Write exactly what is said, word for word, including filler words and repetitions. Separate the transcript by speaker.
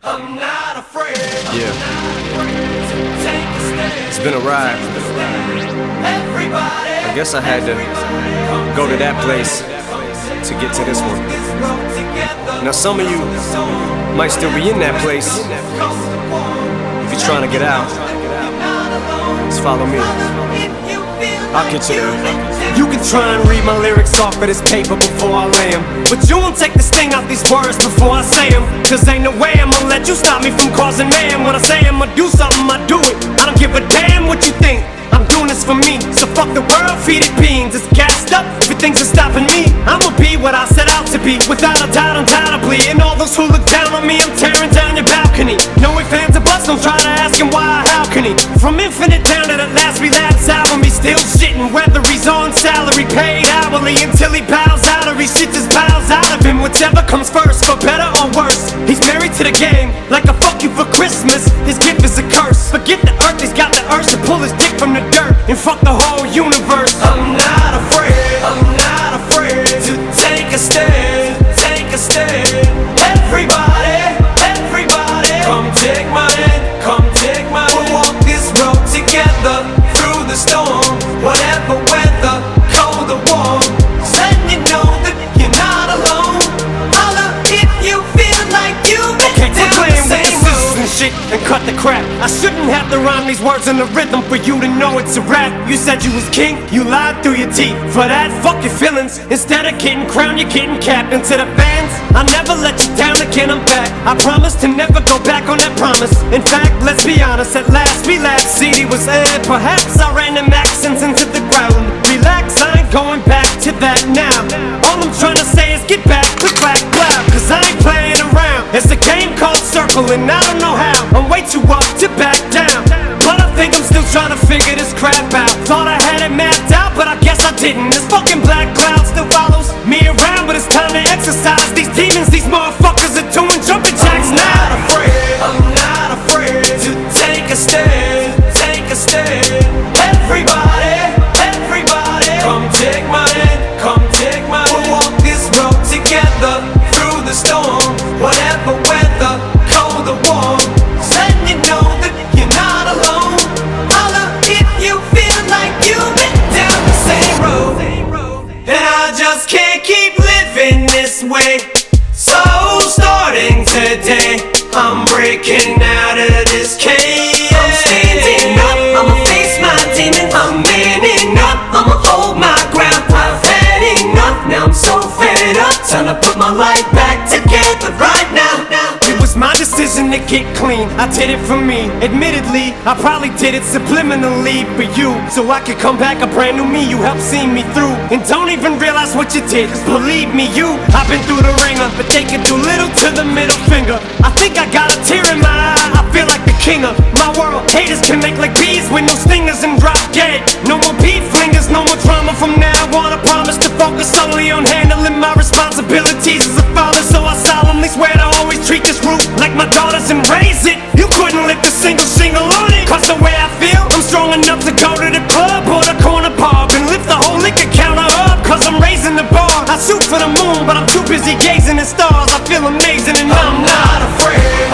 Speaker 1: I'm not afraid.
Speaker 2: Yeah.
Speaker 1: Take a stand.
Speaker 2: It's been a ride.
Speaker 1: Everybody.
Speaker 2: I guess I had to go to that place to get to this one. Now some of you might still be in that place. If you're trying to get out, just follow me. I'll get you there.
Speaker 3: You can try and read my lyrics off of this paper before I lay them, but you won't take the sting out these words before I say them. Cause ain't no way I'ma let you stop me from causing mayhem. When I say I'ma do something, I do it. I don't give a damn what you think. I'm doing this for me, so fuck the world, feed it beans. It's gassed up, everything's just stopping me. I'ma be what I set out to be, without a doubt, undoubtedly. And all those who look down on me, I'm tearing down your balcony. No ifs, ands, or buts, don't try to ask him why or how can he. From Infinite down to the last relapse album, he's still shitting. Whether he's on salary, paid hourly, until he bows out or he shit just bows out of him. Whichever comes first, for better or worse. He's married to the game, like a fuck you for Christmas. His gift is a curse. Forget the earth, he's got the urge to pull his dick from the dirt and fuck the whole universe.
Speaker 1: I'm not afraid, I'm not afraid to take a stand, take a stand. Everybody, everybody, come take my hand, come take my hand. We'll walk this road together through the storm, whatever weather, cold or warm. So you know that you're not alone. Holla if you feel like you've been
Speaker 3: Okay, quit
Speaker 1: down
Speaker 3: playing
Speaker 1: the
Speaker 3: with the
Speaker 1: same
Speaker 3: scissors
Speaker 1: road.
Speaker 3: and shit and cut the crap. I shouldn't have to rhyme these words in the rhythm for you to know it's a rap. You said you was king, you lied through your teeth. For that, fuck your feelings. Instead of getting crowned, you're getting capped. And to the fans, I never let you down again, I'm back. I promise to never go back on that promise. In fact, let's be honest, at last we laughed. C D was aired, perhaps I ran them accents into the ground. Relax, I ain't going back to that now. All I'm trying to say is get back, click, clack, clap. Cause I ain't playing around. It's a game called Circle and I don't know how. I'm way too up to back down, but I think I'm still trying to figure this crap out. Thought I had it mapped out, but I guess I didn't. This fucking black cloud still follows me around, but it's time to exercise these demons. These motherfuckers are doing jumping jacks
Speaker 1: I'm
Speaker 3: now.
Speaker 1: not afraid, I'm not afraid to take a stand, take a stand. Everybody, everybody, come take my hand, come take my hand. We'll walk this road together through the storm, whatever weather, cold or warm. So you know that you're not alone. Holla if you feel like you've been down the same road. And I just can't keep living this way. So starting today, I'm breaking out of this cage. I'm standing up, I'ma face my demons. I'm manning up, I'ma hold my ground. I've had enough, now I'm so fed up. Time to put my life back together right now.
Speaker 3: It was my decision to get clean, I did it for me. Admittedly, I probably did it subliminally for you, so I could come back a brand new me. You helped see me through, and don't even realize what you did. Cause believe me, you, I've been through the ringer, but they can do little to the middle finger. I think I got a tear in my eye, I feel like the king of my world. Haters can make like bees with no stingers and drop dead. No more beef flingers, no more drama from now on. I promise to focus solely on handling my responsibilities as a father. So I solemnly swear to always treat this group like my daughters and raise it. You couldn't lift a single shingle on it. Cause the way I feel, I'm strong enough to go to the club or the corner pub and lift the whole liquor counter up. Cause I'm raising the bar. I shoot for the moon, but I'm too busy gazing at stars. I feel amazing and I'm,
Speaker 1: I'm not afraid,